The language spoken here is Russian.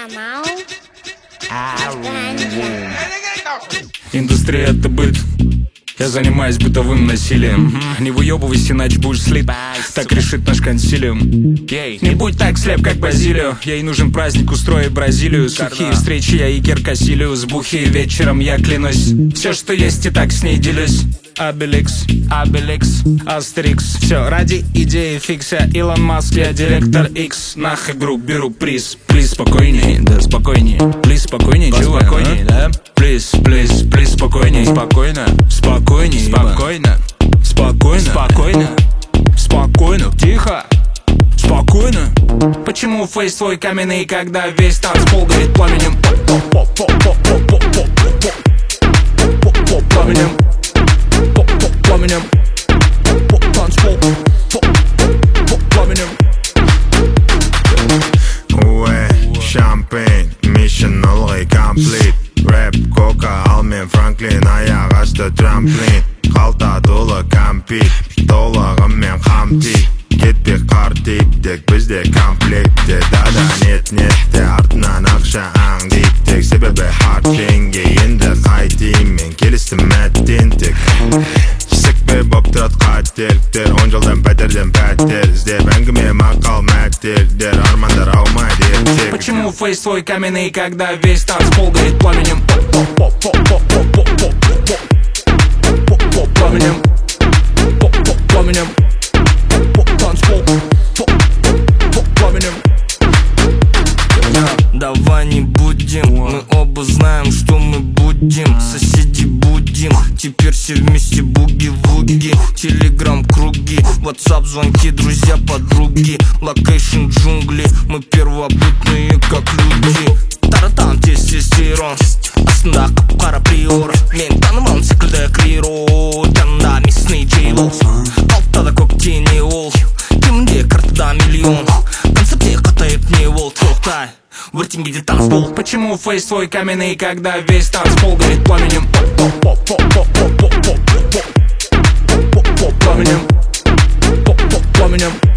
канал. Индустрия — это быт. Я занимаюсь бытовым насилием. Не выебывайся, иначе будешь слип. Так решит наш консилиум. Не будь так слеп, как Базилио. Ей нужен праздник, устрой Бразилию. Сухие встречи, я Игер Кассилиус. Бухие вечером, я клянусь. Все, что есть, и так с ней делюсь. Обеликс, Астерикс. Все ради идеи фикса. Илон Маск, я директор X. Нах игру, беру приз. Плиз, спокойней, да спокойней. Плиз, спокойней, чувак, спокойней, да? Плиз, спокойней. Спокойно, спокойней, спокойно, спокойно, спокойно, спокойно, тихо, спокойно. Почему фейс твой каменный, когда весь танцпол горит пламенем? Пламенем, пламенем, танцпол, пламенем. Champagne, mission ылғи комплит. Рэп, кока, алмен, Франклин, аяқ асты трамплин. Қалта толы компит, толығымен қамтит. Кетпек қартит, тек бізде комплектте. Дада нет-нетте, артынан ақша аңдиттек. Себебі хартленге енді қайтейін мен. Келістім мәттен тек. Сікпе боп тұрат қателіктер. 10 жылдан пәтерден пәтер іздеп. Әңгіме мақал мәттердер, армандар аумайды ертек. Почему фейс твой каменный, когда весь танцпол горит пламенем? Пламенем, пламенем, танцпол, пламенем. Давай не будем, мы оба знаем, что мы будем. Соседи будем, теперь все вместе буги-вуги. Телеграм круги, ватсап звонки, друзья, подруги. Локейшн джунгли, мы первобытные как люди. Таратан тестостерон, астында қап-қара приор. Мен танымалым секілді криро, жанында местный джейло. Алтыда көктене ол, кімде картада миллион. Концертте қатайып не ол, тоқтай, өртенгеде танцпол. Почему фейс твой каменный, когда весь танцпол горит пламенем? Пламенем, пламенем.